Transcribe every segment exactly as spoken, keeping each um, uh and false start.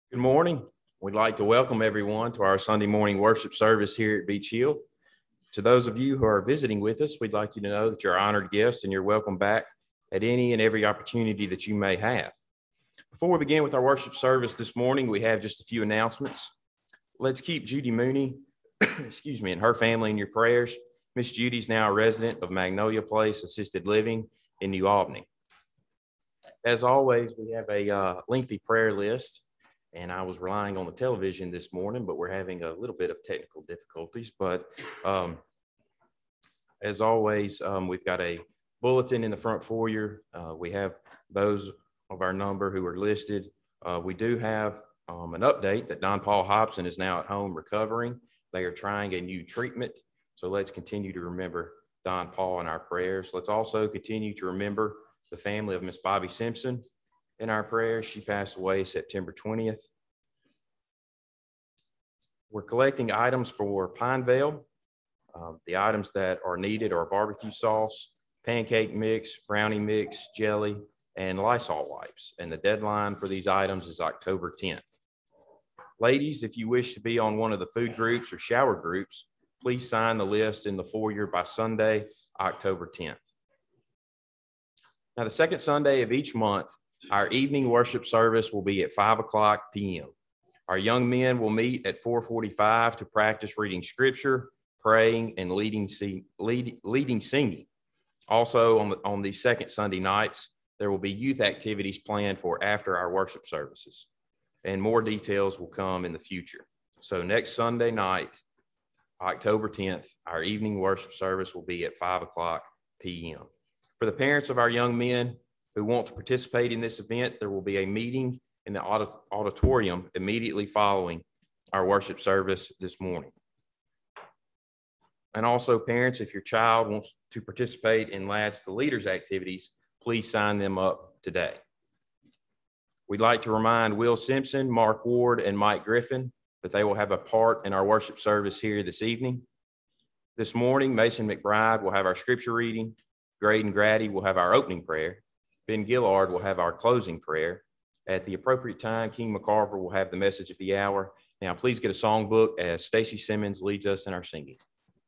Good morning. We'd like to welcome everyone to our Sunday morning worship service here at Beach Hill. To those of you who are visiting with us, we'd like you to know that you're honored guests and you're welcome back at any and every opportunity that you may have. Before we begin with our worship service this morning, we have just a few announcements. Let's keep Judy Mooney, excuse me, and her family in your prayers. Miss Judy's now a resident of Magnolia Place Assisted Living in New Albany. As always, we have a uh, lengthy prayer list. And I was relying on the television this morning, but we're having a little bit of technical difficulties. But um, as always, um, we've got a bulletin in the front foyer. Uh, we have those of our number who are listed. Uh, we do have um, an update that Don Paul Hobson is now at home recovering. They are trying a new treatment. So let's continue to remember Don Paul in our prayers. Let's also continue to remember the family of Miss Bobby Simpson in our prayers. She passed away September twentieth. We're collecting items for Pinevale. Um, the items that are needed are barbecue sauce, pancake mix, brownie mix, jelly, and Lysol wipes. And the deadline for these items is October tenth. Ladies, if you wish to be on one of the food groups or shower groups, please sign the list in the foyer by Sunday, October tenth. Now, the second Sunday of each month, our evening worship service will be at five o'clock p.m. Our young men will meet at four forty-five to practice reading scripture, praying, and leading, lead, leading singing. Also, on the, on the second Sunday nights, there will be youth activities planned for after our worship services, and more details will come in the future. So next Sunday night, October tenth, our evening worship service will be at five o'clock p.m. For the parents of our young men who want to participate in this event, there will be a meeting in the auditorium immediately following our worship service this morning. And also, parents, if your child wants to participate in Lads to Leaders activities, please sign them up today. We'd like to remind Will Simpson, Mark Ward, and Mike Griffin that they will have a part in our worship service here this evening. This morning, Mason McBride will have our scripture reading. Graydon Grady will have our opening prayer. Ben Gillard will have our closing prayer. At the appropriate time, King McCarver will have the message of the hour. Now, please get a songbook as Stacy Simmons leads us in our singing.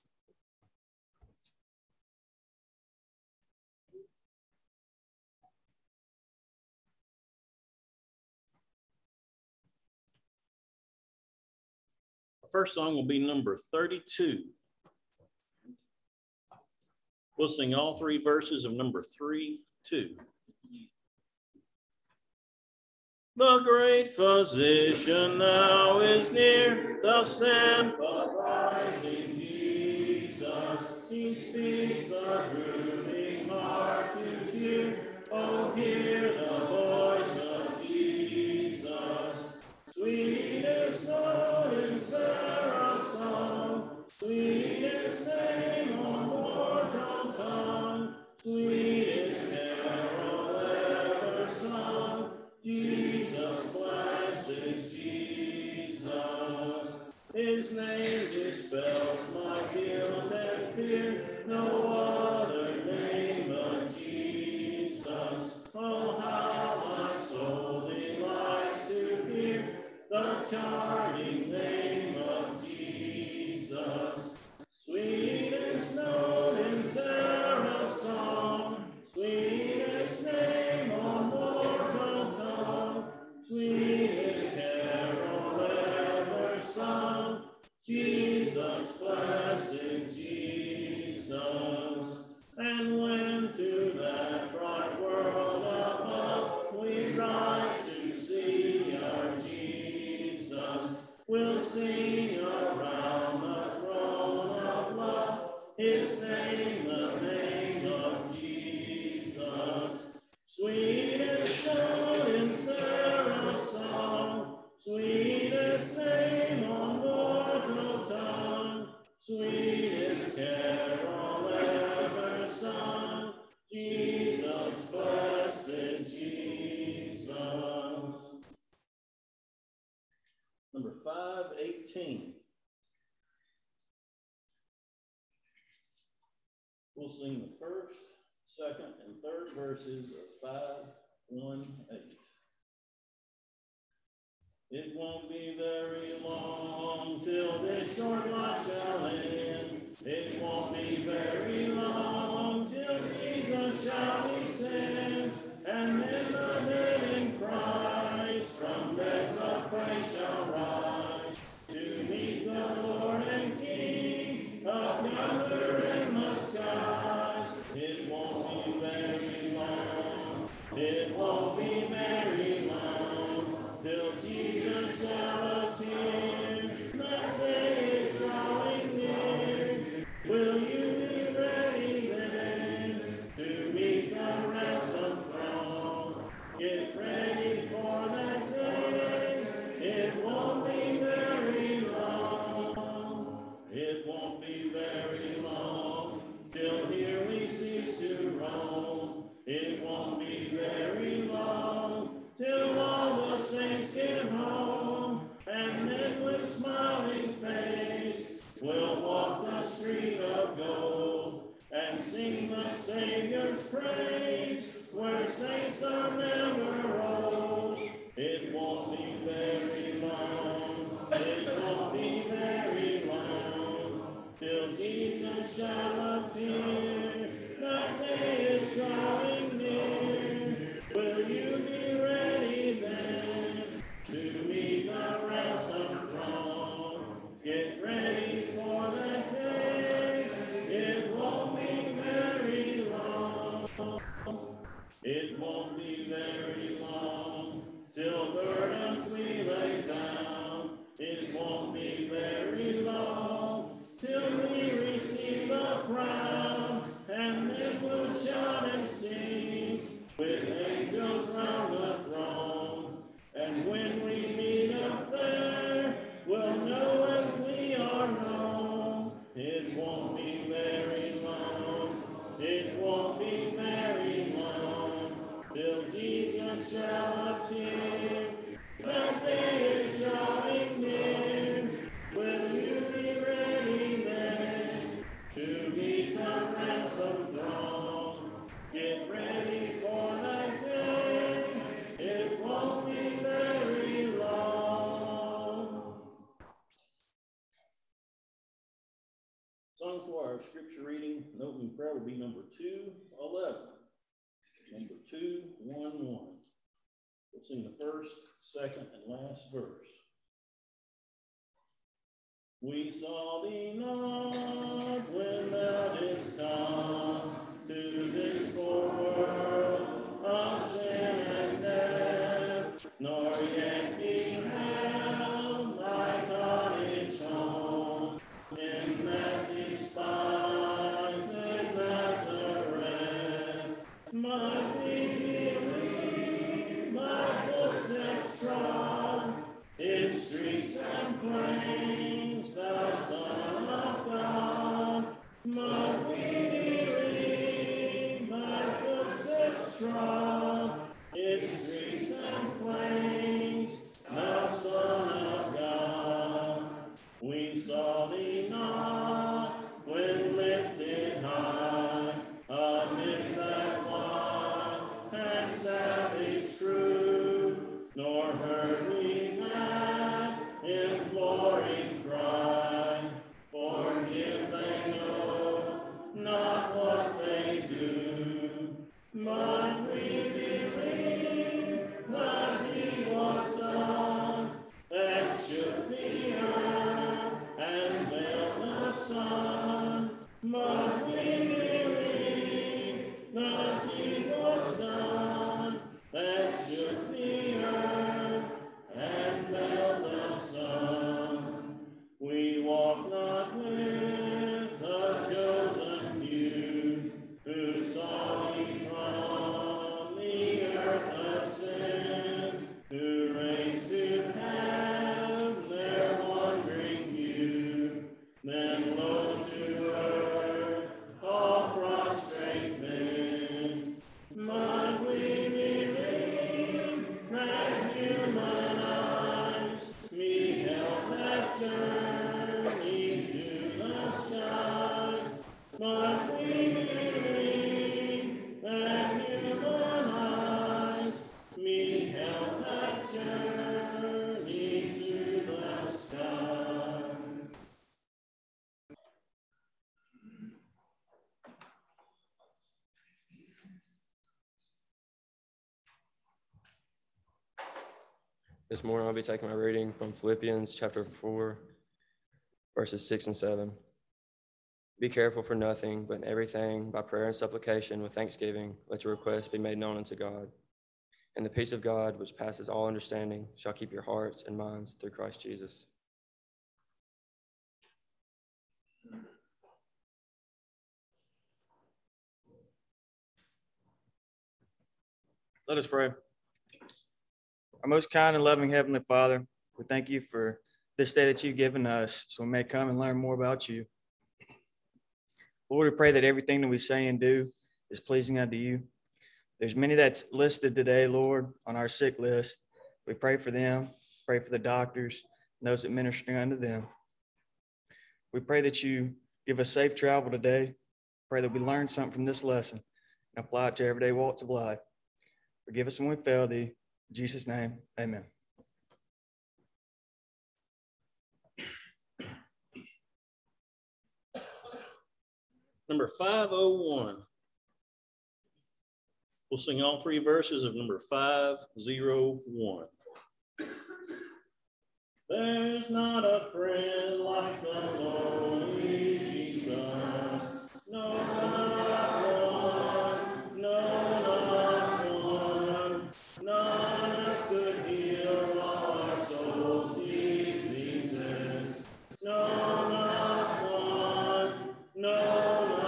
Our first song will be number thirty-two. We'll sing all three verses of number three, two. The great physician now is near, the sympathizing Jesus. He speaks the drooping heart to cheer. Oh, hear the voice of Jesus. Sweetest note in seraph's song, sweetest name on mortal tongue, sweetest carol ever sung. Jesus, blessed Jesus, his name dispels my guilt and fear, no other name but Jesus. Oh, how my soul delights to hear the charming name of Jesus. Sweetest note in seraph's song, sweetest name on mortal tongue, sweetest carol ever sung, Jesus, blessed Jesus. And when to that bright world above we rise to see our Jesus, we'll sing around the throne of love, his name, the name of Jesus. Sweetest note in seraph's song, sweetest name on mortal tongue, sweetest carol ever sung, Jesus, blessed Jesus. Number five eighteen. We'll sing the first, second, and third verses of five one eight. It won't be very long till this short life shall end. It won't be very long till Jesus shall descend, and then the dead in Christ from beds of praise shall rise to meet the Lord and King up yonder in the skies. It won't be very long. It won't be very long till Jesus shall appear. That day is drawing near. Will you be ready then to meet the ransom throne? Get ready for that day. It won't be very long. It won't be very long till here we cease to roam. It won't be very long till all the saints get home, and then with smiling face we'll walk the street of gold and sing the Savior's praise where saints are never old. It won't be very long. It won't be very long till Jesus shall appear. That day is drawing near. Will you be ready then to meet the ransom throne? Get ready for that day. It won't be very long. It won't be very long till burdens we lay down. It won't be very long till we receive the crown, and then we'll shout and sing with angels round the throne. And when we meet up there, we'll know as we are known. It won't be very long. It won't be very long till Jesus shall appear. That day is drawing near. Will you be ready then to meet the ransom throne? Get ready for that day. It won't be very long. Song for our scripture reading and opening prayer will be number two eleven. Number two one one. We'll sing the first, second, and last verse. We saw thee not when thou didst come to this poor world of sin and death, nor yet beheld thy cottage home in that despised Nazareth. But we believe thy footsteps trod in streets and plains, thou Son of God. But we believe thy footsteps trod in streets and plains, thou Son of God. We saw thee not when lifted high amid that flock This morning I'll be taking my reading from Philippians chapter four, verses six and seven. Be careful for nothing, but in everything, by prayer and supplication with thanksgiving, let your requests be made known unto God. And the peace of God, which passes all understanding, shall keep your hearts and minds through Christ Jesus. Let us pray. Our most kind and loving Heavenly Father, we thank you for this day that you've given us so we may come and learn more about you. Lord, we pray that everything that we say and do is pleasing unto you. There's many that's listed today, Lord, on our sick list. We pray for them, pray for the doctors, and those that minister unto them. We pray that you give us safe travel today. Pray that we learn something from this lesson and apply it to everyday walks of life. Forgive us when we fail thee. In Jesus' name, amen. Number five oh one. We'll sing all three verses of number five oh one. There's not a friend like the lonely Jesus. No, not one. No, not one. None else could heal all our souls' diseases. No, not one. No.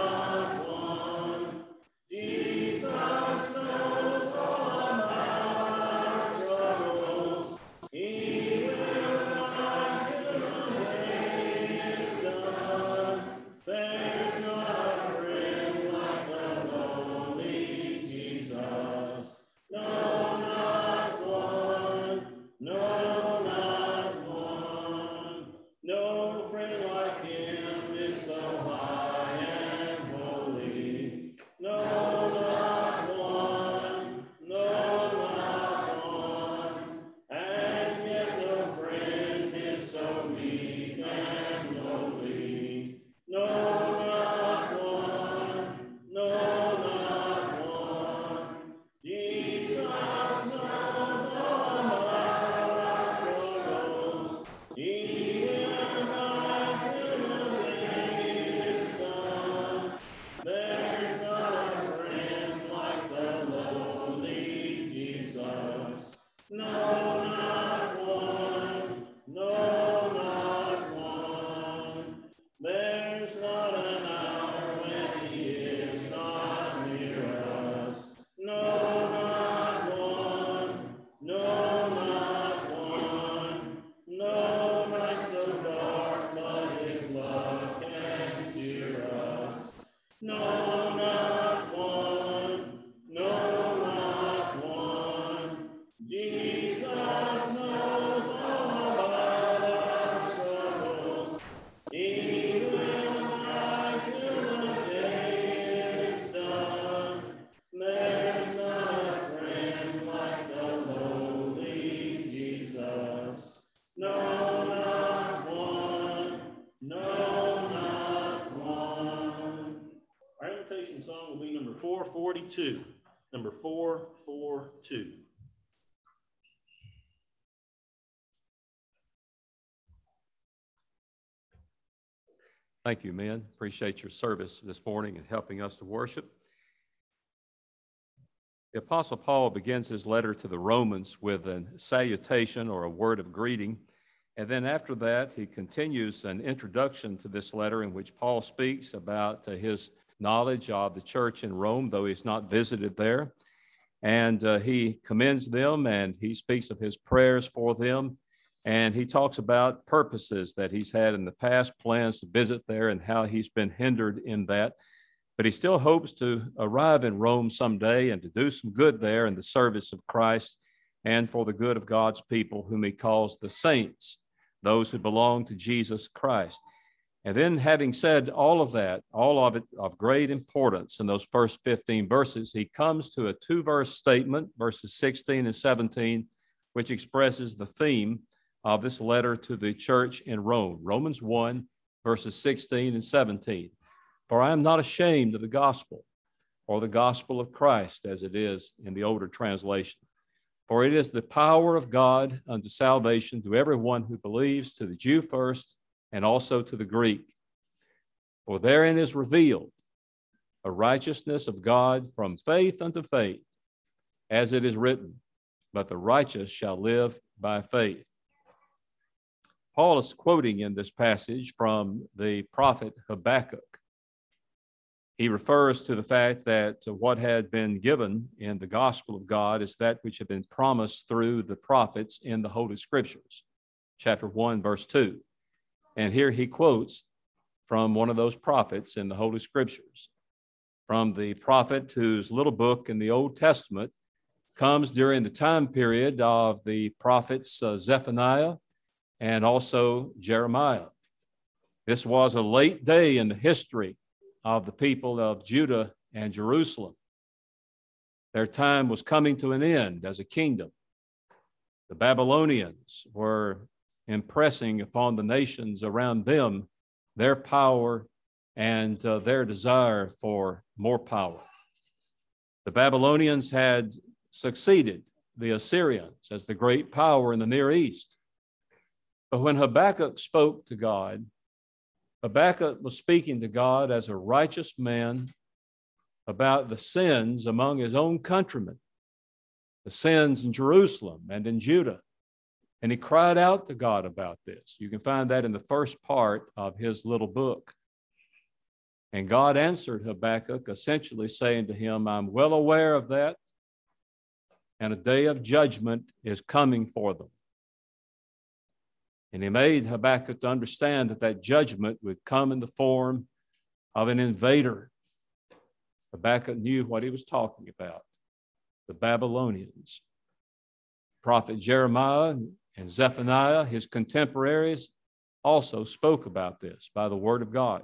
Song will be number four forty-two. Number four forty-two. Thank you, men. Appreciate your service this morning and helping us to worship. The Apostle Paul begins his letter to the Romans with a salutation or a word of greeting. And then after that, he continues an introduction to this letter in which Paul speaks about uh, his knowledge of the church in Rome, though he's not visited there. And uh, he commends them and he speaks of his prayers for them. And he talks about purposes that he's had in the past, plans to visit there and how he's been hindered in that. But he still hopes to arrive in Rome someday and to do some good there in the service of Christ and for the good of God's people, whom he calls the saints, those who belong to Jesus Christ. And then, having said all of that, all of it of great importance in those first fifteen verses, he comes to a two-verse statement, verses sixteen and seventeen, which expresses the theme of this letter to the church in Rome. Romans one, verses sixteen and seventeen. For I am not ashamed of the gospel, or the gospel of Christ, as it is in the older translation. For it is the power of God unto salvation to everyone who believes, to the Jew first, and also to the Greek. For therein is revealed a righteousness of God from faith unto faith, as it is written, but the righteous shall live by faith. Paul is quoting in this passage from the prophet Habakkuk. He refers to the fact that what had been given in the gospel of God is that which had been promised through the prophets in the Holy Scriptures, chapter one, verse two. And here he quotes from one of those prophets in the Holy Scriptures, from the prophet whose little book in the Old Testament comes during the time period of the prophets uh, Zephaniah and also Jeremiah. This was a late day in the history of the people of Judah and Jerusalem. Their time was coming to an end as a kingdom. The Babylonians were impressing upon the nations around them their power and uh, their desire for more power. The Babylonians had succeeded the Assyrians as the great power in the Near East. But when Habakkuk spoke to God, Habakkuk was speaking to God as a righteous man about the sins among his own countrymen, the sins in Jerusalem and in Judah. And he cried out to God about this. You can find that in the first part of his little book. And God answered Habakkuk, essentially saying to him, I'm well aware of that, and a day of judgment is coming for them. And he made Habakkuk to understand that that judgment would come in the form of an invader. Habakkuk knew what he was talking about, the Babylonians. Prophet Jeremiah and Zephaniah, his contemporaries, also spoke about this by the word of God.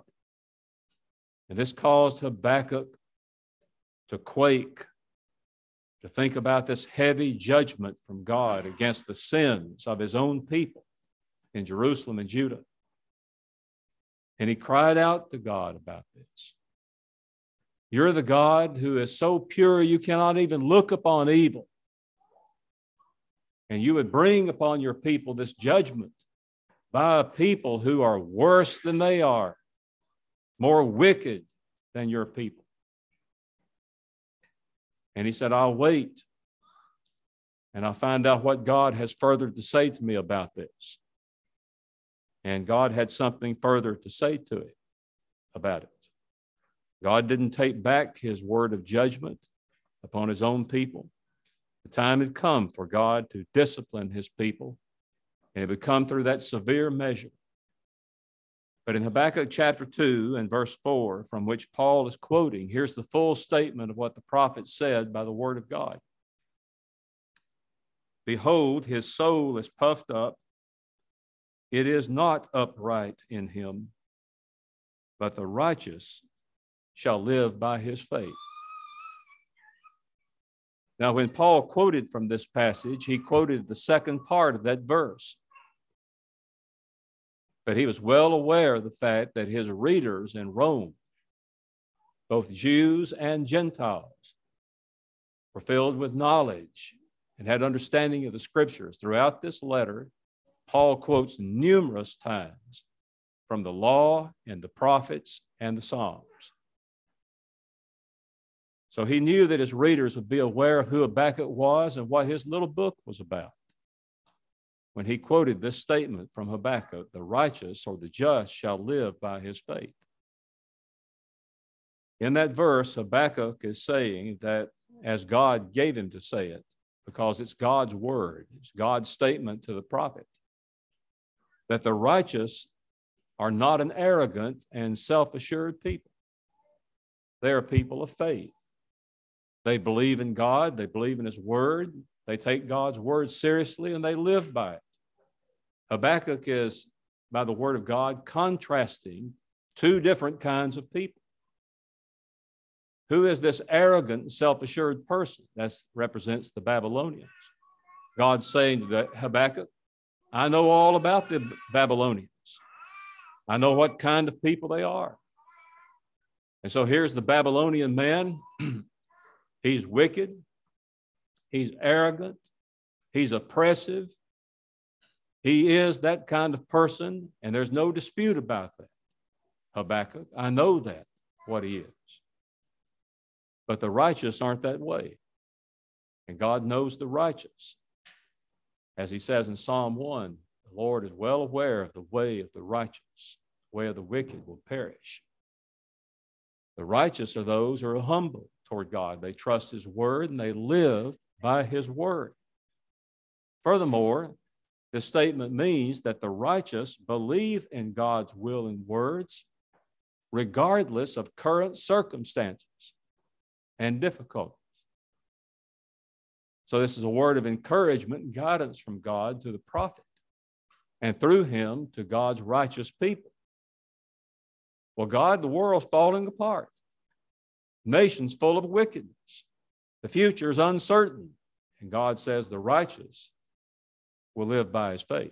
And this caused Habakkuk to quake, to think about this heavy judgment from God against the sins of his own people in Jerusalem and Judah. And he cried out to God about this. You're the God who is so pure you cannot even look upon evil. And you would bring upon your people this judgment by a people who are worse than they are, more wicked than your people. And he said, I'll wait, and I'll find out what God has further to say to me about this. And God had something further to say to it about it. God didn't take back his word of judgment upon his own people. The time had come for God to discipline his people, and it would come through that severe measure. But in Habakkuk chapter two and verse four, from which Paul is quoting, here's the full statement of what the prophet said by the word of God. Behold, his soul is puffed up. It is not upright in him, but the righteous shall live by his faith. Now, when Paul quoted from this passage, he quoted the second part of that verse. But he was well aware of the fact that his readers in Rome, both Jews and Gentiles, were filled with knowledge and had understanding of the scriptures. Throughout this letter, Paul quotes numerous times from the law and the prophets and the Psalms. So he knew that his readers would be aware of who Habakkuk was and what his little book was about when he quoted this statement from Habakkuk, the righteous or the just shall live by his faith. In that verse, Habakkuk is saying that as God gave him to say it, because it's God's word, it's God's statement to the prophet, that the righteous are not an arrogant and self-assured people. They are people of faith. They believe in God, they believe in his word, they take God's word seriously, and they live by it. Habakkuk is, by the word of God, contrasting two different kinds of people. Who is this arrogant, self-assured person? That represents the Babylonians. God's saying to Habakkuk, I know all about the Babylonians. I know what kind of people they are. And so here's the Babylonian man. He's wicked. He's arrogant. He's oppressive. He is that kind of person, and there's no dispute about that. Habakkuk, I know that, what he is. But the righteous aren't that way. And God knows the righteous. As he says in Psalm one, the Lord is well aware of the way of the righteous. The way of the wicked will perish. The righteous are those who are humble toward God. They trust his word and they live by his word. Furthermore, this statement means that the righteous believe in God's will and words regardless of current circumstances and difficulties. So this is a word of encouragement and guidance from God to the prophet, and through him to God's righteous people. Well, God, the world's falling apart. Nations full of wickedness. The future is uncertain. And God says the righteous will live by his faith.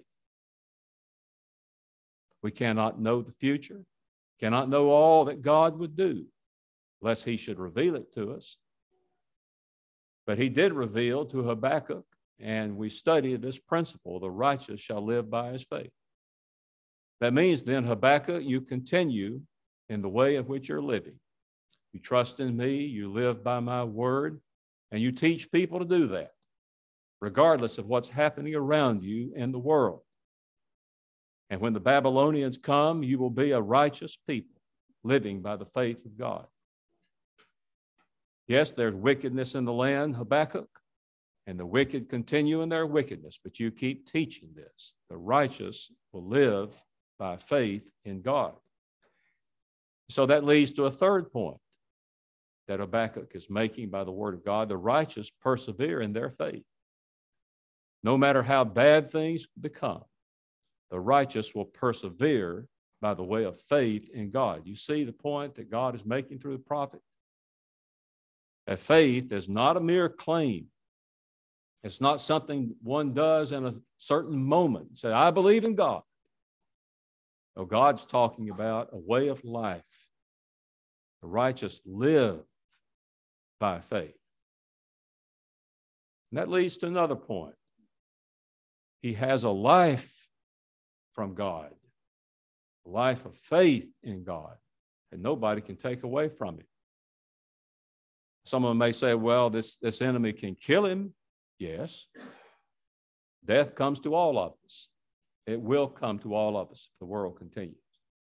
We cannot know the future, cannot know all that God would do, lest he should reveal it to us. But he did reveal to Habakkuk, and we study this principle, the righteous shall live by his faith. That means then, Habakkuk, you continue in the way in which you're living. You trust in me, you live by my word, and you teach people to do that, regardless of what's happening around you in the world. And when the Babylonians come, you will be a righteous people, living by the faith of God. Yes, there's wickedness in the land, Habakkuk, and the wicked continue in their wickedness, but you keep teaching this. The righteous will live by faith in God. So that leads to a third point that Habakkuk is making by the word of God. The righteous persevere in their faith. No matter how bad things become, the righteous will persevere by the way of faith in God. You see the point that God is making through the prophet? That faith is not a mere claim. It's not something one does in a certain moment. Say, I believe in God. No, God's talking about a way of life. The righteous live by faith. And that leads to another point. He has a life from God, a life of faith in God, and nobody can take away from him. Someone may say, well, this, this enemy can kill him. Yes. Death comes to all of us. It will come to all of us if the world continues.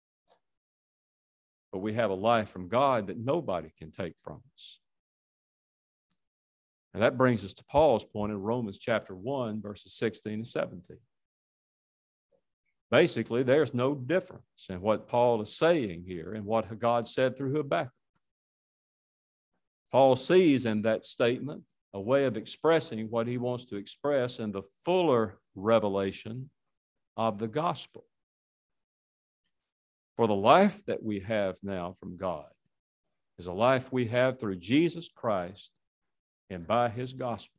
But we have a life from God that nobody can take from us. And that brings us to Paul's point in Romans chapter one, verses sixteen and seventeen. Basically, there's no difference in what Paul is saying here and what God said through Habakkuk. Paul sees in that statement a way of expressing what he wants to express in the fuller revelation of the gospel. For the life that we have now from God is a life we have through Jesus Christ and by his gospel.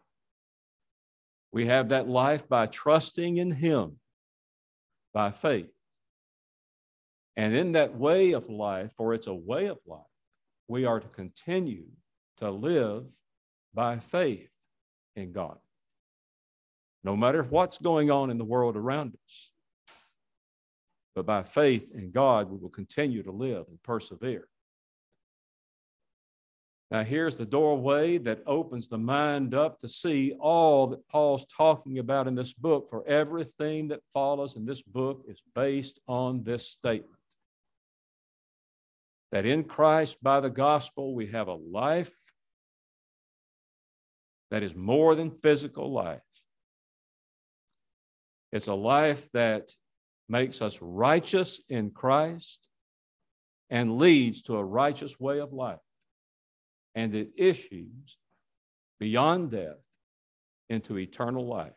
We have that life by trusting in him, by faith. And in that way of life, for it's a way of life, we are to continue to live by faith in God. No matter what's going on in the world around us. But by faith in God, we will continue to live and persevere. Now, here's the doorway that opens the mind up to see all that Paul's talking about in this book, for everything that follows in this book is based on this statement. That in Christ, by the gospel, we have a life that is more than physical life. It's a life that makes us righteous in Christ and leads to a righteous way of life. And it issues beyond death into eternal life.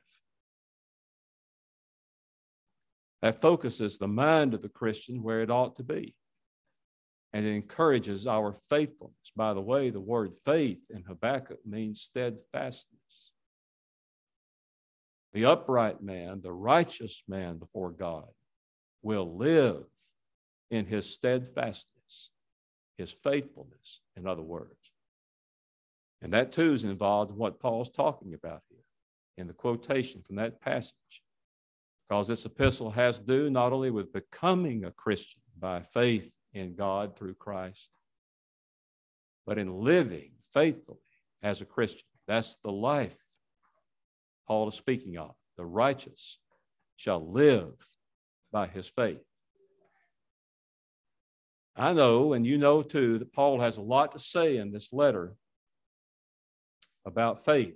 That focuses the mind of the Christian where it ought to be. And it encourages our faithfulness. By the way, the word faith in Habakkuk means steadfastness. The upright man, the righteous man before God, will live in his steadfastness, his faithfulness, in other words. And that too is involved in what Paul's talking about here. in the quotation from that passage, because this epistle has to do not only with becoming a Christian by faith in God through Christ, but in living faithfully as a Christian. That's the life Paul is speaking of. The righteous shall live by his faith. I know, and you know too, that Paul has a lot to say in this letter about faith.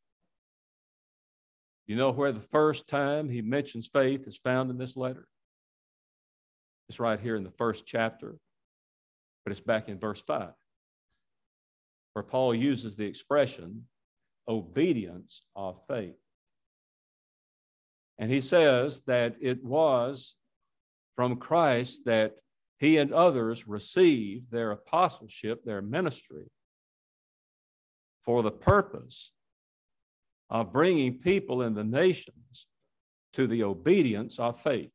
You know where the first time he mentions faith is found in this letter? It's right here in the first chapter, but it's back in verse five, where Paul uses the expression obedience of faith. And he says that it was from Christ that he and others received their apostleship, their ministry, for the purpose of bringing people in the nations to the obedience of faith.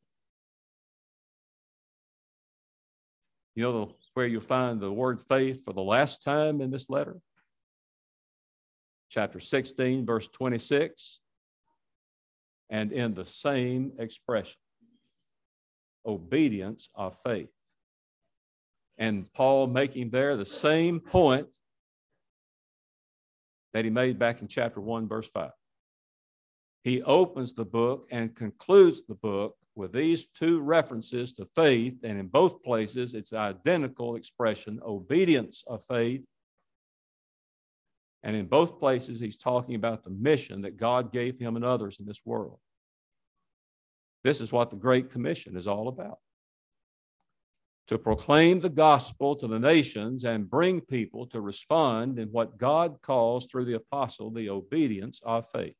You know the, where you'll find the word faith for the last time in this letter? Chapter sixteen, verse twenty-six, and in the same expression, obedience of faith. And Paul making there the same point that he made back in chapter one, verse five. He opens the book and concludes the book with these two references to faith, and in both places it's identical expression, obedience of faith. And in both places he's talking about the mission that God gave him and others in this world. This is what the Great Commission is all about: to proclaim the gospel to the nations and bring people to respond in what God calls through the apostle the obedience of faith.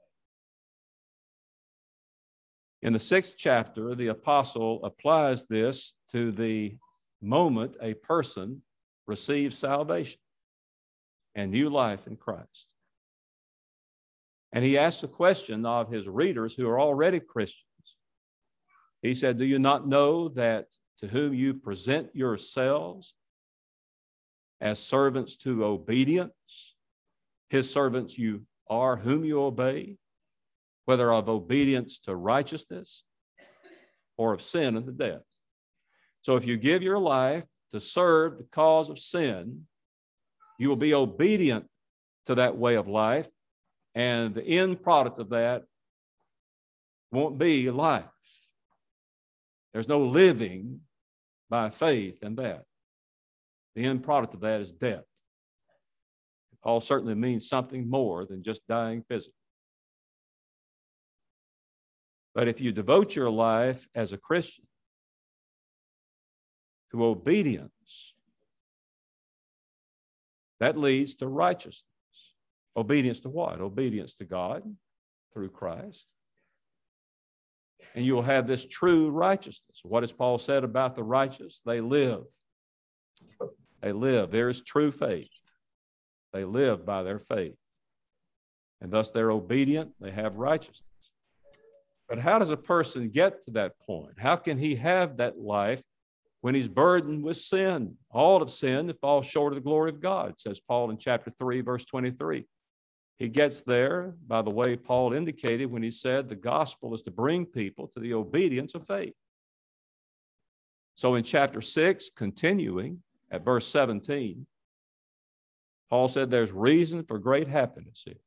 In the sixth chapter, the apostle applies this to the moment a person receives salvation and new life in Christ. And he asks a question of his readers who are already Christians. He said, "Do you not know that to whom you present yourselves as servants to obedience, his servants you are whom you obey, whether of obedience to righteousness or of sin unto death?" So if you give your life to serve the cause of sin, you will be obedient to that way of life, and the end product of that won't be life. There's no living by faith in that. The end product of that is death. Paul certainly means something more than just dying physically. But if you devote your life as a Christian to obedience, that leads to righteousness. Obedience to what? Obedience to God through Christ. And you will have this true righteousness. What has Paul said about the righteous? They live. They live. There is true faith. They live by their faith. And thus they're obedient. They have righteousness. But how does a person get to that point? How can he have that life when he's burdened with sin? All have sinned and fall short of the glory of God, says Paul in chapter three, verse twenty-three. He gets there by the way Paul indicated when he said the gospel is to bring people to the obedience of faith. So in chapter six, continuing at verse seventeen, Paul said there's reason for great happiness here.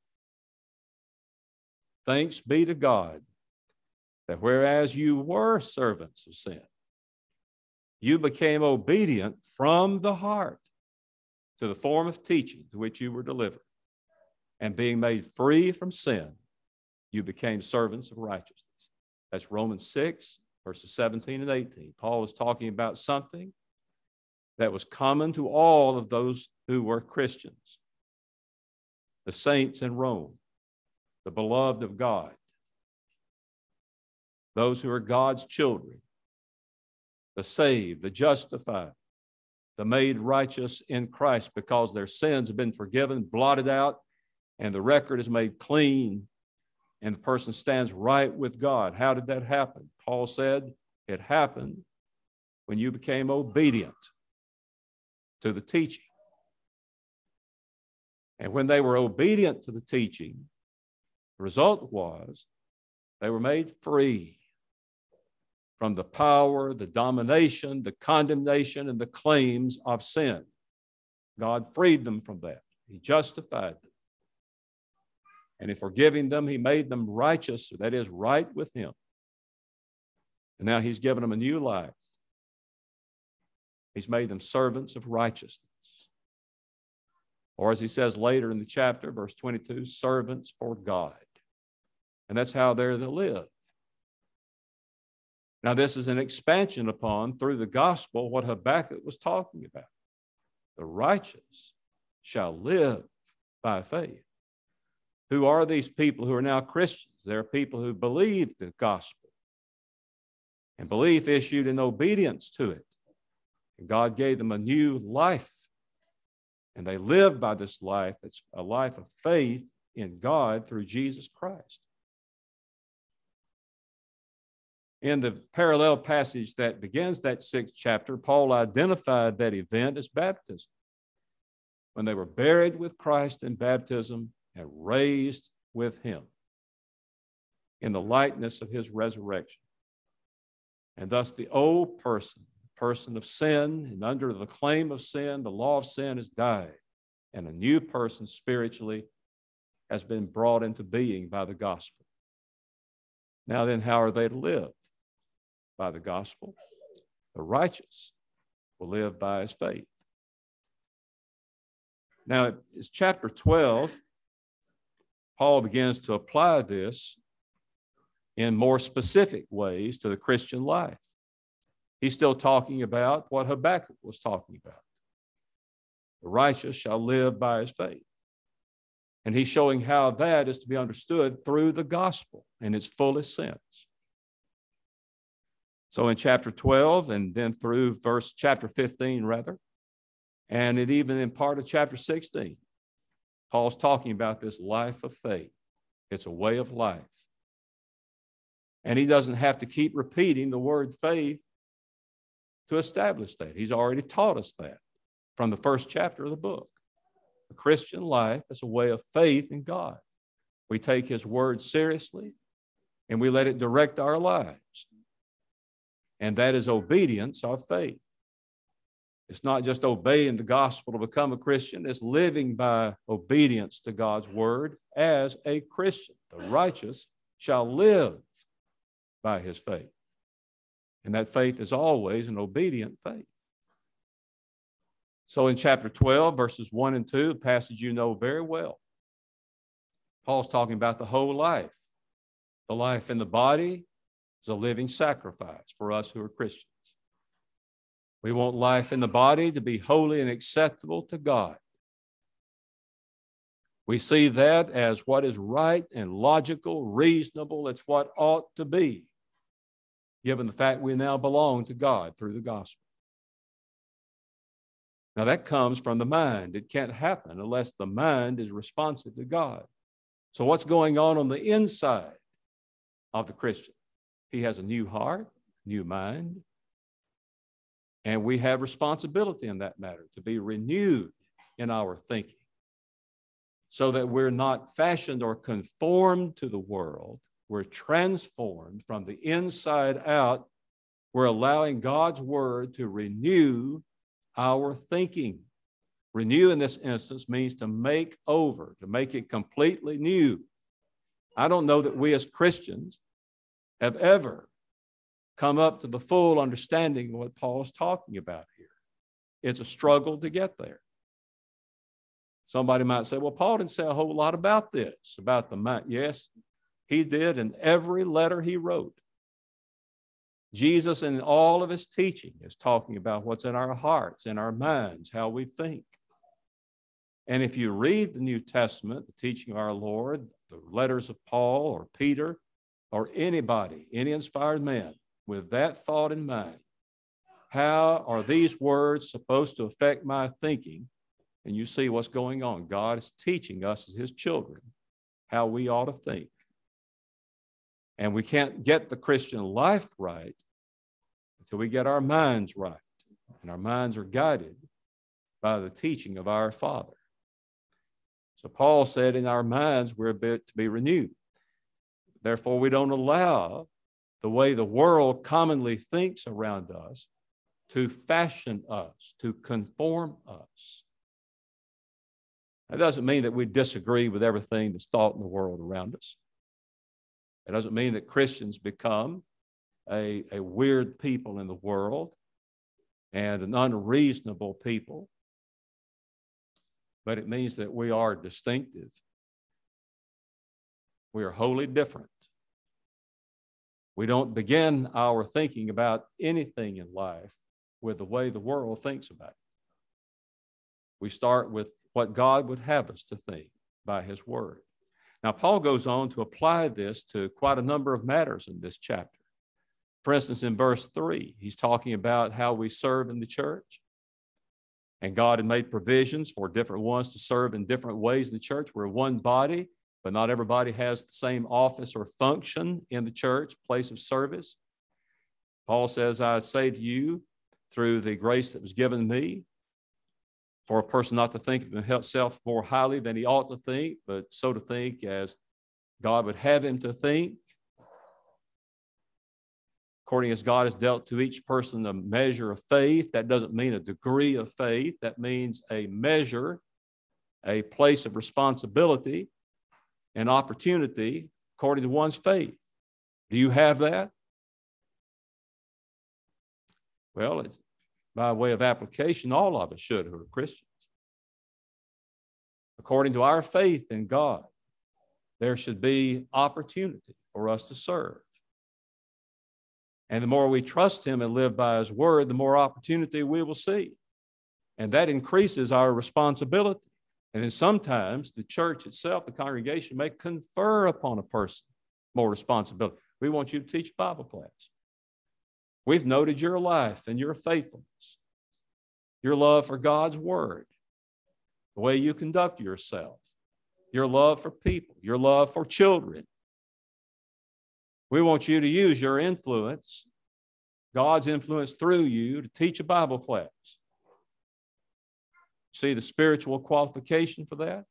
Thanks be to God that whereas you were servants of sin, you became obedient from the heart to the form of teaching to which you were delivered. And being made free from sin, you became servants of righteousness. That's Romans six, verses seventeen and eighteen. Paul is talking about something that was common to all of those who were Christians. The saints in Rome, the beloved of God, those who are God's children, the saved, the justified, the made righteous in Christ because their sins have been forgiven, blotted out, and the record is made clean, and the person stands right with God. How did that happen? Paul said it happened when you became obedient to the teaching. And when they were obedient to the teaching, The result was they were made free from the power, the domination, the condemnation, and the claims of sin. God freed them from that. He justified them. And in forgiving them, he made them righteous, that is, right with him. And now he's given them a new life. He's made them servants of righteousness. Or as he says later in the chapter, verse twenty-two, servants for God. And that's how they're to live. Now, this is an expansion upon, through the gospel, what Habakkuk was talking about. The righteous shall live by faith. Who are these people who are now Christians? They're people who believe the gospel. And belief issued in obedience to it. And God gave them a new life. And they live by this life. It's a life of faith in God through Jesus Christ. In the parallel passage that begins that sixth chapter, Paul identified that event as baptism, when they were buried with Christ in baptism and raised with him in the likeness of his resurrection. And thus the old person, person of sin, and under the claim of sin, the law of sin has died, and a new person spiritually has been brought into being by the gospel. Now then, how are they to live? By the gospel. The righteous will live by his faith. Now, it's chapter twelve. Paul begins to apply this in more specific ways to the Christian life. He's still talking about what Habakkuk was talking about. The righteous shall live by his faith. And he's showing how that is to be understood through the gospel in its fullest sense. So in chapter twelve, and then through verse chapter fifteen, rather, and it even in part of chapter sixteen, Paul's talking about this life of faith. It's a way of life. And he doesn't have to keep repeating the word faith to establish that. He's already taught us that from the first chapter of the book. The Christian life is a way of faith in God. We take his word seriously and we let it direct our lives. And that is obedience of faith. It's not just obeying the gospel to become a Christian. It's living by obedience to God's word as a Christian. The righteous shall live by his faith. And that faith is always an obedient faith. So in chapter twelve, verses one and two, a passage you know very well, Paul's talking about the whole life. The life in the body is a living sacrifice for us who are Christians. We want life in the body to be holy and acceptable to God. We see that as what is right and logical, reasonable. It's what ought to be, given the fact we now belong to God through the gospel. Now that comes from the mind. It can't happen unless the mind is responsive to God. So what's going on on the inside of the Christian? He has a new heart, new mind. And we have responsibility in that matter to be renewed in our thinking so that we're not fashioned or conformed to the world. We're transformed from the inside out. We're allowing God's word to renew our thinking. Renew in this instance means to make over, to make it completely new. I don't know that we as Christians have ever come up to the full understanding of what Paul's talking about here. It's a struggle to get there. Somebody might say, well, Paul didn't say a whole lot about this, about the mind. Yes, he did in every letter he wrote. Jesus in all of his teaching is talking about what's in our hearts, in our minds, how we think. And if you read the New Testament, the teaching of our Lord, the letters of Paul or Peter or anybody, any inspired man, with that thought in mind, how are these words supposed to affect my thinking? And you see what's going on. God is teaching us as his children how we ought to think. And we can't get the Christian life right until we get our minds right. And our minds are guided by the teaching of our Father. So Paul said in our minds we're a bit to be renewed. Therefore, we don't allow the way the world commonly thinks around us to fashion us, to conform us. That doesn't mean that we disagree with everything that's thought in the world around us. It doesn't mean that Christians become a, a weird people in the world and an unreasonable people. But it means that we are distinctive. We are wholly different. We don't begin our thinking about anything in life with the way the world thinks about it. We start with what God would have us to think by his word. Now, Paul goes on to apply this to quite a number of matters in this chapter. For instance, in verse three, he's talking about how we serve in the church. And God had made provisions for different ones to serve in different ways in the church. We're one body, but not everybody has the same office or function in the church, place of service. Paul says, I say to you, through the grace that was given me, for a person not to think of himself more highly than he ought to think, but so to think as God would have him to think. According as God has dealt to each person a measure of faith, that doesn't mean a degree of faith. That means a measure, a place of responsibility, an opportunity according to one's faith. Do you have that? Well, it's by way of application, all of us should who are Christians. According to our faith in God, there should be opportunity for us to serve. And the more we trust him and live by his word, the more opportunity we will see. And that increases our responsibility. And then sometimes the church itself, the congregation, may confer upon a person more responsibility. We want you to teach Bible class. We've noted your life and your faithfulness, your love for God's word, the way you conduct yourself, your love for people, your love for children. We want you to use your influence, God's influence through you, to teach a Bible class. See the spiritual qualification for that?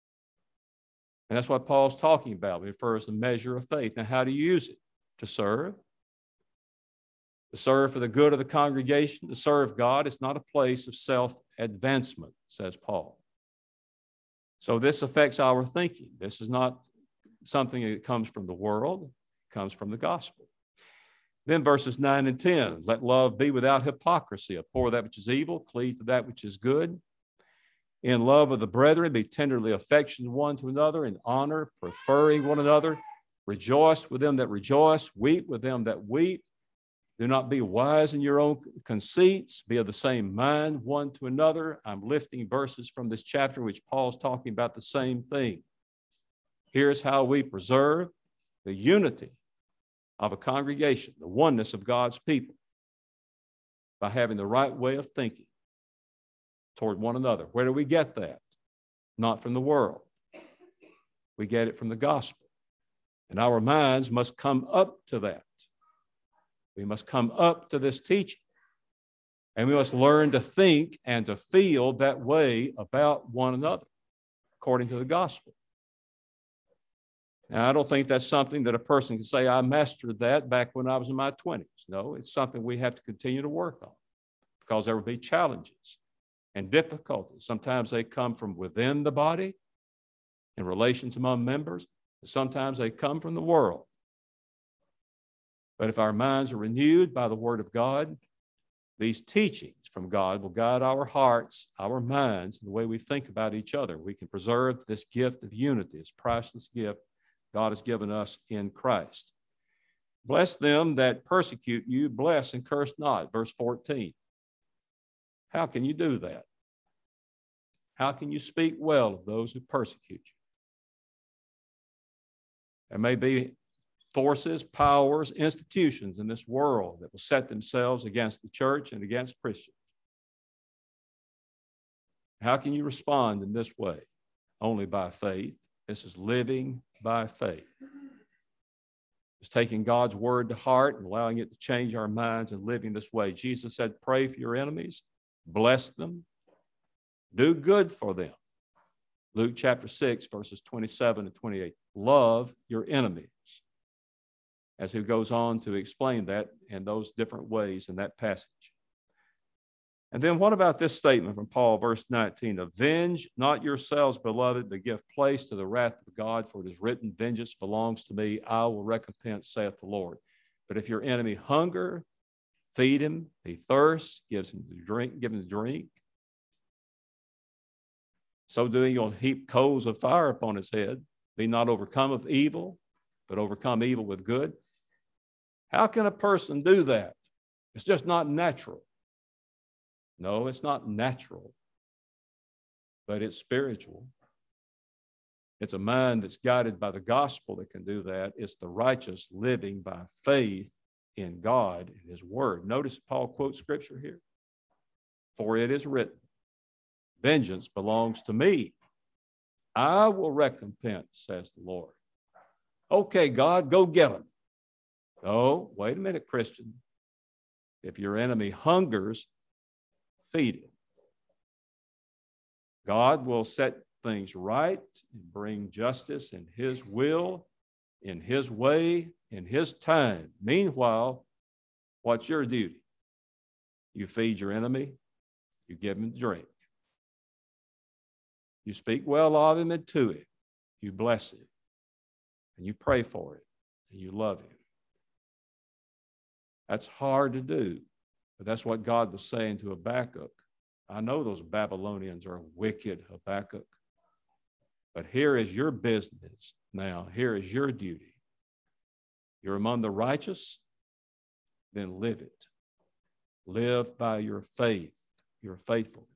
And that's what Paul's talking about. He refers to the measure of faith. Now, how do you use it? To serve. To serve for the good of the congregation, to serve God. It's not a place of self-advancement, says Paul. So this affects our thinking. This is not something that comes from the world. It comes from the gospel. Then verses nine and ten, let love be without hypocrisy. Abhor that which is evil, cleave to that which is good. In love of the brethren, be tenderly affectioned one to another, in honor, preferring one another. Rejoice with them that rejoice, weep with them that weep. Do not be wise in your own conceits. Be of the same mind one to another. I'm lifting verses from this chapter, which Paul's talking about the same thing. Here's how we preserve the unity of a congregation, the oneness of God's people, by having the right way of thinking toward one another. Where do we get that? Not from the world. We get it from the gospel. And our minds must come up to that. We must come up to this teaching. And we must learn to think and to feel that way about one another, according to the gospel. Now, I don't think that's something that a person can say, I mastered that back when I was in my twenties. No, it's something we have to continue to work on, because there will be challenges and difficulties. Sometimes they come from within the body in relations among members. Sometimes they come from the world. But if our minds are renewed by the word of God, these teachings from God will guide our hearts, our minds, and the way we think about each other. We can preserve this gift of unity, this priceless gift God has given us in Christ. Bless them that persecute you, bless and curse not. Verse fourteen. How can you do that? How can you speak well of those who persecute you? There may be forces, powers, institutions in this world that will set themselves against the church and against Christians. How can you respond in this way? Only by faith. This is living by faith. It's taking God's word to heart and allowing it to change our minds and living this way. Jesus said, pray for your enemies, bless them, do good for them. Luke chapter six, verses twenty-seven and twenty-eight. Love your enemies. as he goes on to explain that in those different ways in that passage. And then what about this statement from Paul, verse nineteen? Avenge not yourselves, beloved, but give place to the wrath of God, for it is written, vengeance belongs to me, I will recompense, saith the Lord. But if your enemy hunger, feed him. He thirsts, gives him to drink, give him to drink. So doing, you'll heap coals of fire upon his head. Be not overcome of evil, but overcome evil with good. How can a person do that? It's just not natural. No, it's not natural, but it's spiritual. It's a mind that's guided by the gospel that can do that. It's the righteous living by faith in God and his word. Notice Paul quotes scripture here. For it is written, vengeance belongs to me. I will recompense, says the Lord. Okay, God, go get them. Oh, wait a minute, Christian. If your enemy hungers, feed him. God will set things right and bring justice in his will, in his way, in his time. Meanwhile, what's your duty? You feed your enemy, you give him drink. You speak well of him and to him. You bless him, and you pray for him, and you love him. That's hard to do, but that's what God was saying to Habakkuk. I know those Babylonians are wicked, Habakkuk, but here is your business now. Here is your duty. You're among the righteous, then live it. Live by your faith, your faithfulness.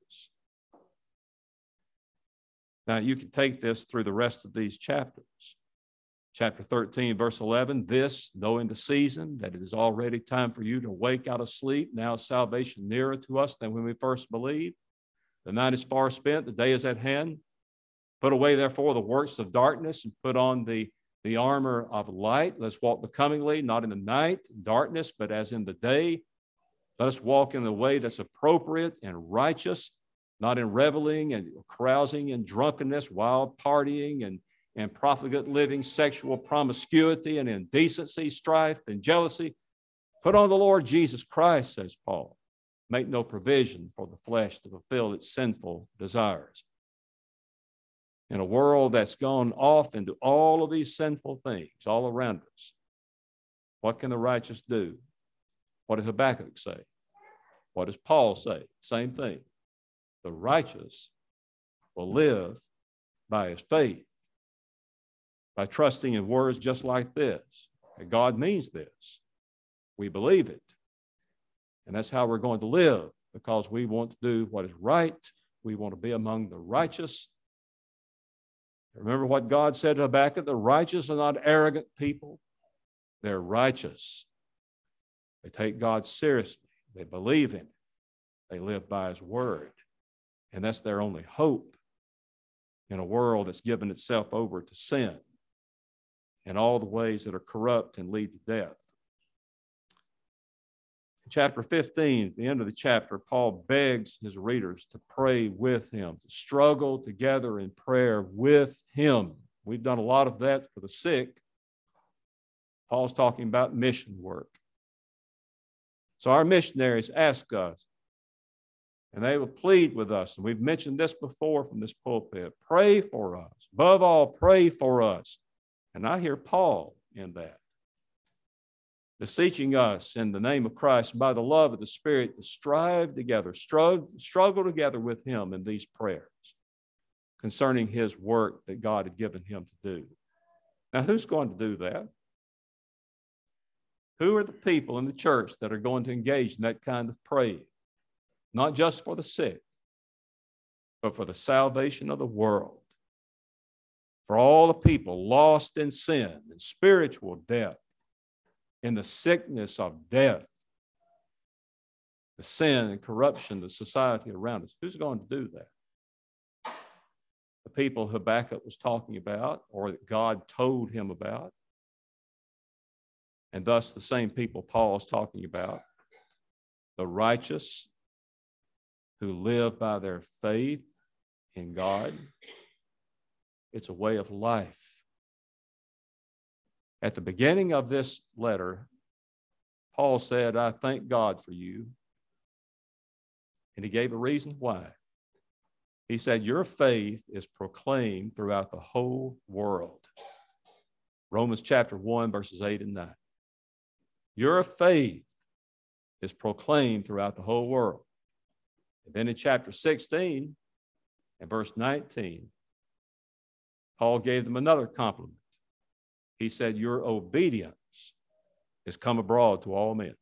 Now, you can take this through the rest of these chapters. Chapter thirteen, verse eleven, this, knowing the season, that it is already time for you to wake out of sleep. Now is salvation nearer to us than when we first believed. The night is far spent, the day is at hand. Put away, therefore, the works of darkness and put on the, the armor of light. Let's walk becomingly, not in the night, darkness, but as in the day. Let us walk in the way that's appropriate and righteous, not in reveling and carousing and drunkenness, wild partying and and profligate living, sexual promiscuity and indecency, strife and jealousy. Put on the Lord Jesus Christ, says Paul. Make no provision for the flesh to fulfill its sinful desires. In a world that's gone off into all of these sinful things all around us, what can the righteous do? What does Habakkuk say? What does Paul say? Same thing. The righteous will live by his faith, by trusting in words just like this, that God means this. We believe it. And that's how we're going to live, because we want to do what is right. We want to be among the righteous. Remember what God said to Habakkuk, the righteous are not arrogant people. They're righteous. They take God seriously. They believe in it. They live by his word. And that's their only hope in a world that's given itself over to sin in all the ways that are corrupt and lead to death. In chapter fifteen, at the end of the chapter, Paul begs his readers to pray with him, to struggle together in prayer with him. We've done a lot of that for the sick. Paul's talking about mission work. So our missionaries ask us, and they will plead with us, and we've mentioned this before from this pulpit, pray for us. Above all, pray for us. And I hear Paul in that, beseeching us in the name of Christ by the love of the Spirit to strive together, struggle, struggle together with him in these prayers concerning his work that God had given him to do. Now, who's going to do that? Who are the people in the church that are going to engage in that kind of praying? Not just for the sick, but for the salvation of the world. For all the people lost in sin and spiritual death, in the sickness of death, the sin and corruption, the society around us. Who's going to do that? The people Habakkuk was talking about, or that God told him about. And thus the same people Paul is talking about. The righteous who live by their faith in God. It's a way of life. At the beginning of this letter, Paul said, I thank God for you. And he gave a reason why. He said, your faith is proclaimed throughout the whole world. Romans chapter one, verses eight and nine. Your faith is proclaimed throughout the whole world. And then in chapter sixteen and verse nineteen, Paul gave them another compliment. He said, your obedience is come abroad to all men.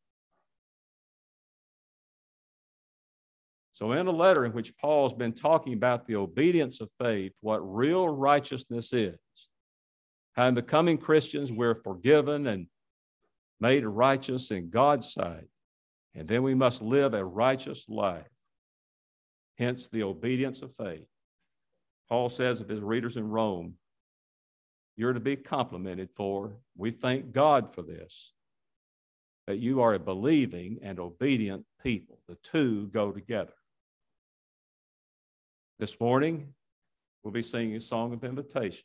So in a letter in which Paul's been talking about the obedience of faith, what real righteousness is, how in becoming Christians we're forgiven and made righteous in God's sight, and then we must live a righteous life, hence the obedience of faith. Paul says of his readers in Rome, you're to be complimented for, we thank God for this, that you are a believing and obedient people. The two go together. This morning, we'll be singing a song of invitation.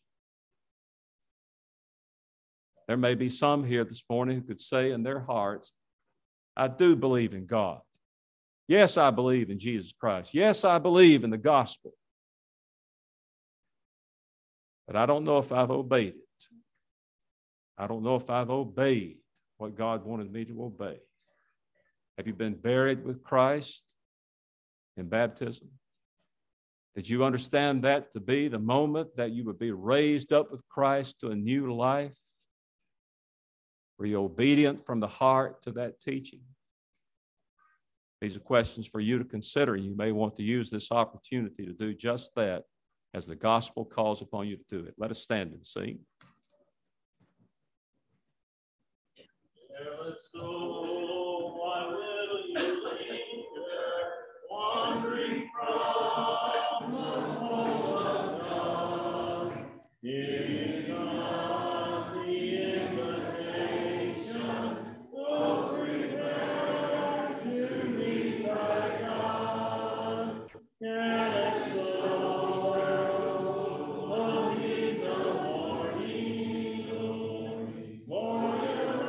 There may be some here this morning who could say in their hearts, I do believe in God. Yes, I believe in Jesus Christ. Yes, I believe in the gospel. But I don't know if I've obeyed it. I don't know if I've obeyed what God wanted me to obey. Have you been buried with Christ in baptism? Did you understand that to be the moment that you would be raised up with Christ to a new life? Were you obedient from the heart to that teaching? These are questions for you to consider. You may want to use this opportunity to do just that as the gospel calls upon you to do it. Let us stand and sing. Careless soul, why will you linger, wandering from the home of God? Hear not the invitation, oh, prepare to meet thy God. Careless soul, oh, heed the warning, for your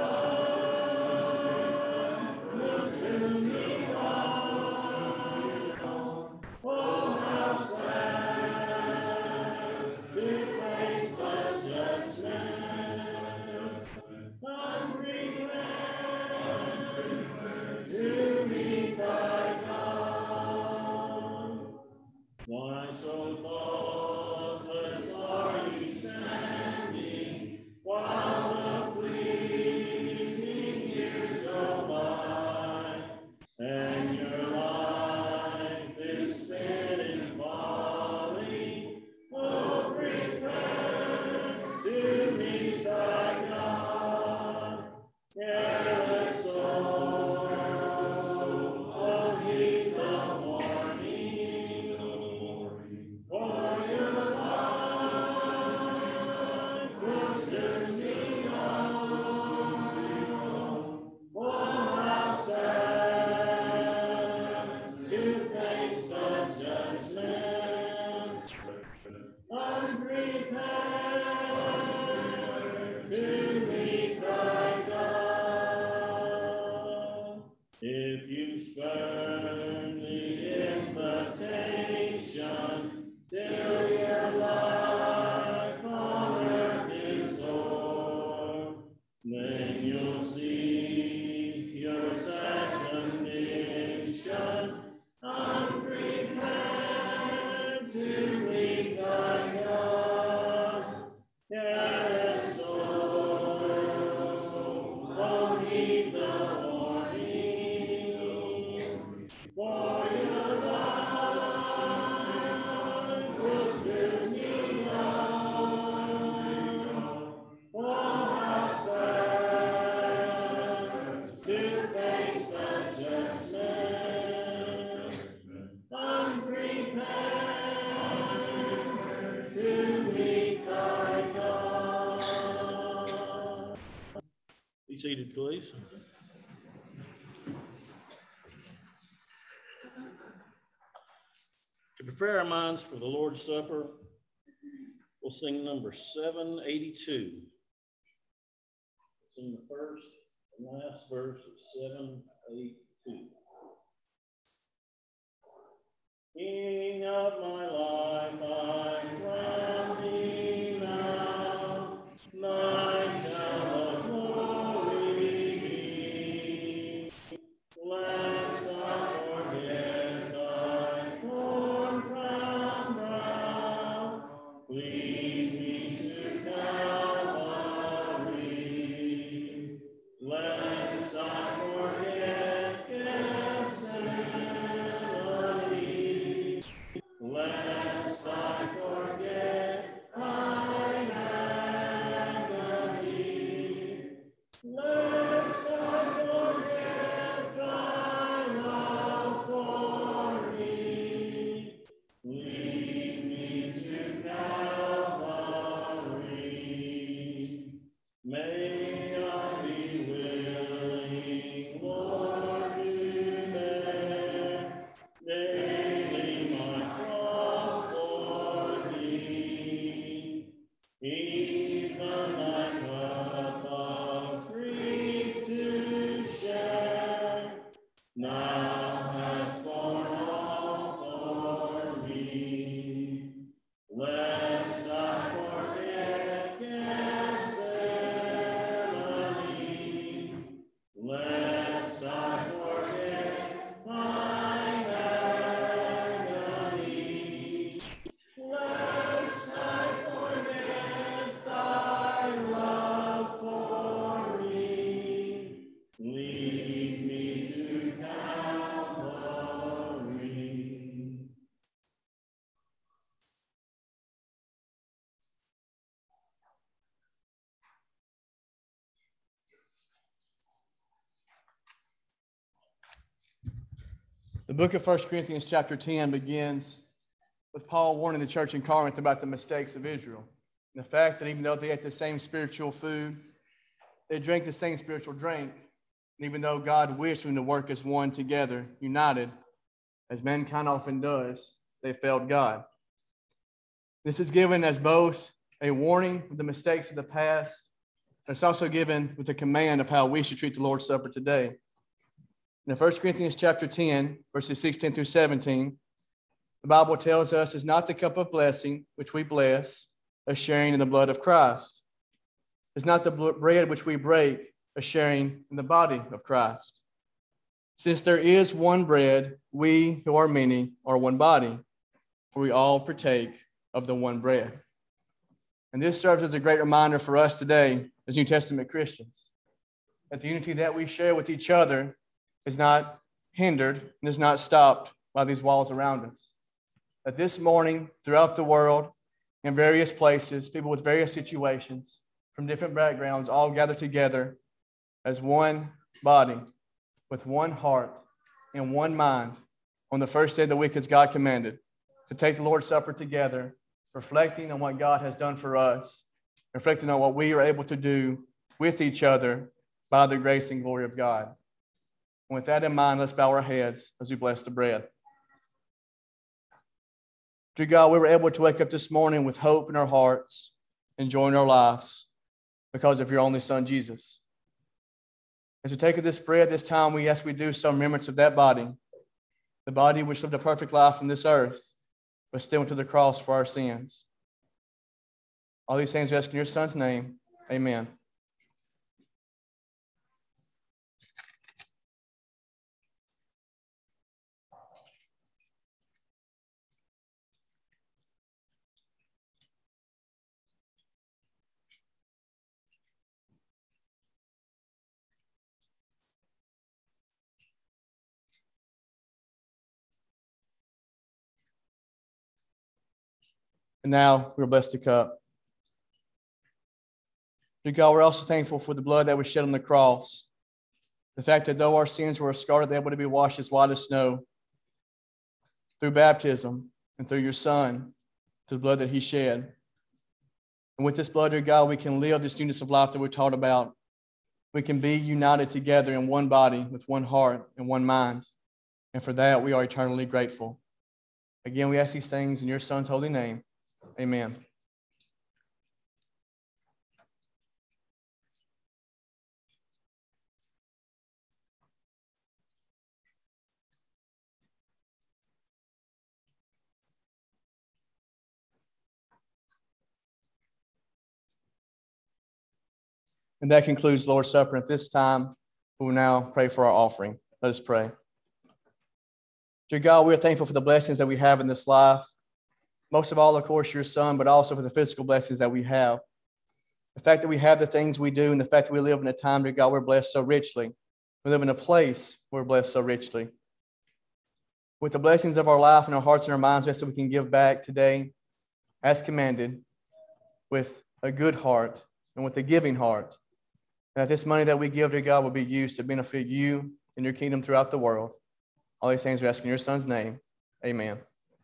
why so thoughtless are you standing, while the fleeting years go by, and your life is spent in folly? Oh, prepare to meet thy God. Careless soul, oh, heed the warning, for your life will soon be gone. Oh, how sad to face the judgment, unprepared to meet thy God. If you spurn the invitation till your life on earth is o'er, then you'll see your sad condition, unprepared to meet thy God. Careless soul, oh, heed the warning, for your life will soon be gone. Oh, how sad to face the judgment, unprepared to meet thy God. Be seated, please. To prepare our minds for the Lord's Supper, we'll sing number seven eighty-two. Sing the first and last verse of seven eight two. King of my life, I crown thee now, my shout of glory be. Lest I forget thy thorn crown brow, lead me to Calvary. Lest I forget Gethsemane, lest I forget thine agony, lest I forget thy love for me. Lead me to Calvary. May I be willing, Lord, to bear daily my cross for thee, even my cup of grief to share. Now hast borne all for me. Lest I forget Gethsemane, lest I forget thine agony, lest I forget thy love for me. Lead me to Calvary. The book of First Corinthians chapter ten begins with Paul warning the church in Corinth about the mistakes of Israel. And the fact that even though they ate the same spiritual food, they drank the same spiritual drink, and even though God wished them to work as one together, united, as mankind often does, they failed God. This is given as both a warning of the mistakes of the past, but it's also given with a command of how we should treat the Lord's Supper today. In First Corinthians chapter ten, verses sixteen through seventeen, the Bible tells us, "Is not the cup of blessing which we bless a sharing in the blood of Christ? Is not the bread which we break a sharing in the body of Christ? Since there is one bread, we who are many are one body, for we all partake of the one bread." And this serves as a great reminder for us today as New Testament Christians, that the unity that we share with each other is not hindered and is not stopped by these walls around us. That this morning, throughout the world, in various places, people with various situations, from different backgrounds, all gather together as one body, with one heart and one mind, on the first day of the week as God commanded, to take the Lord's Supper together, reflecting on what God has done for us, reflecting on what we are able to do with each other by the grace and glory of God. And with that in mind, let's bow our heads as we bless the bread. Dear God, we were able to wake up this morning with hope in our hearts and joy in our lives because of your only Son, Jesus. As we take of this bread this time, we ask we do some remembrance of that body, the body which lived a perfect life on this earth, but still went to the cross for our sins. All these things we ask in your Son's name. Amen. And now we're blessed the cup. Dear God, we're also thankful for the blood that was shed on the cross. The fact that though our sins were scarred, they're able to be washed as white as snow through baptism and through your Son, through the blood that he shed. And with this blood, dear God, we can live this newness of life that we're taught about. We can be united together in one body with one heart and one mind. And for that, we are eternally grateful. Again, we ask these things in your Son's holy name. Amen. And that concludes the Lord's Supper. At this time, we will now pray for our offering. Let us pray. Dear God, we are thankful for the blessings that we have in this life. Most of all, of course, your Son, but also for the physical blessings that we have. The fact that we have the things we do and the fact that we live in a time, dear God, we're blessed so richly. We live in a place where we're blessed so richly. With the blessings of our life and our hearts and our minds, just so we can give back today, as commanded, with a good heart and with a giving heart. And that this money that we give to God will be used to benefit you and your kingdom throughout the world. All these things we ask in your Son's name. Amen.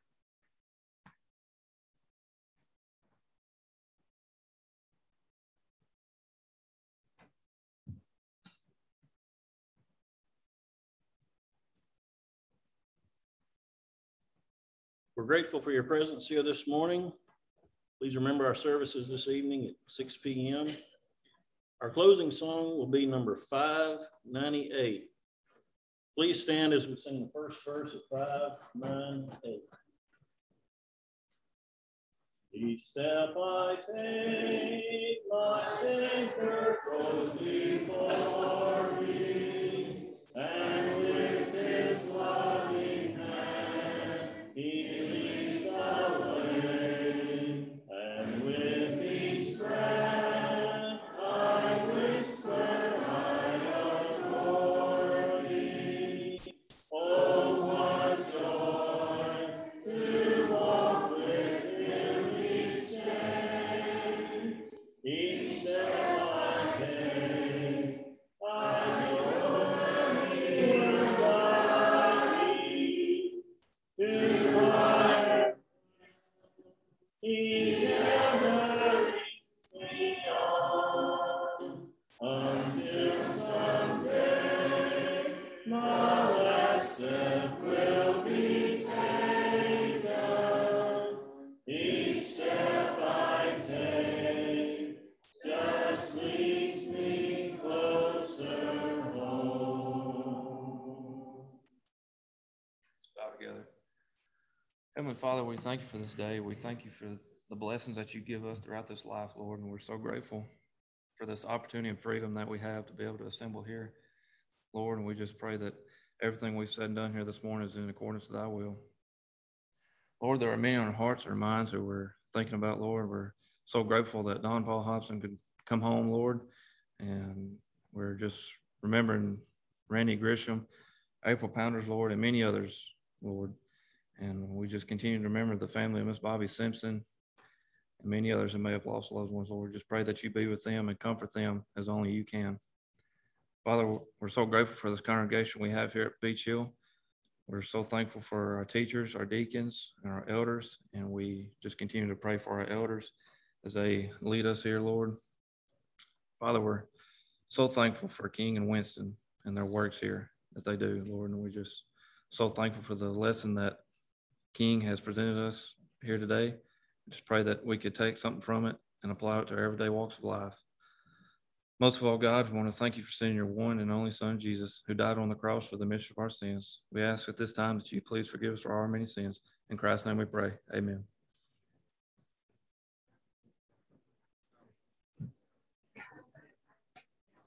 We're grateful for your presence here this morning. Please remember our services this evening at six p m Our closing song will be number five ninety-eight. Please stand as we sing the first verse of five ninety-eight. Each step I take, my Savior goes before me, and with his loving hand he leads the way, and with each breath I whisper, I adore thee. Oh, what joy to walk with him each day. Each step I take, I know he will guide me to higher. He never leads me on until someday my last step will be taken. Each step I take just leads me closer home. Let's bow together. Heavenly Father, we thank you for this day. We thank you for the blessings that you give us throughout this life, Lord, and we're so grateful for this opportunity and freedom that we have to be able to assemble here, Lord, and we just pray that everything we've said and done here this morning is in accordance to thy will. Lord, there are many on our hearts or minds who we're thinking about, Lord. We're so grateful that Don Paul Hobson could come home, Lord, and we're just remembering Randy Grisham, April Pounders, Lord, and many others, Lord. And we just continue to remember the family of Miss Bobby Simpson and many others who may have lost loved ones, Lord. Just pray that you be with them and comfort them as only you can. Father, we're so grateful for this congregation we have here at Beach Hill. We're so thankful for our teachers, our deacons, and our elders, and we just continue to pray for our elders as they lead us here, Lord. Father, we're so thankful for King and Winston and their works here that they do, Lord, and we just so thankful for the lesson that King has presented us here today. Just pray that we could take something from it and apply it to our everyday walks of life. Most of all, God, we want to thank you for sending your one and only Son, Jesus, who died on the cross for the remission of our sins. We ask at this time that you please forgive us for our many sins. In Christ's name we pray. Amen.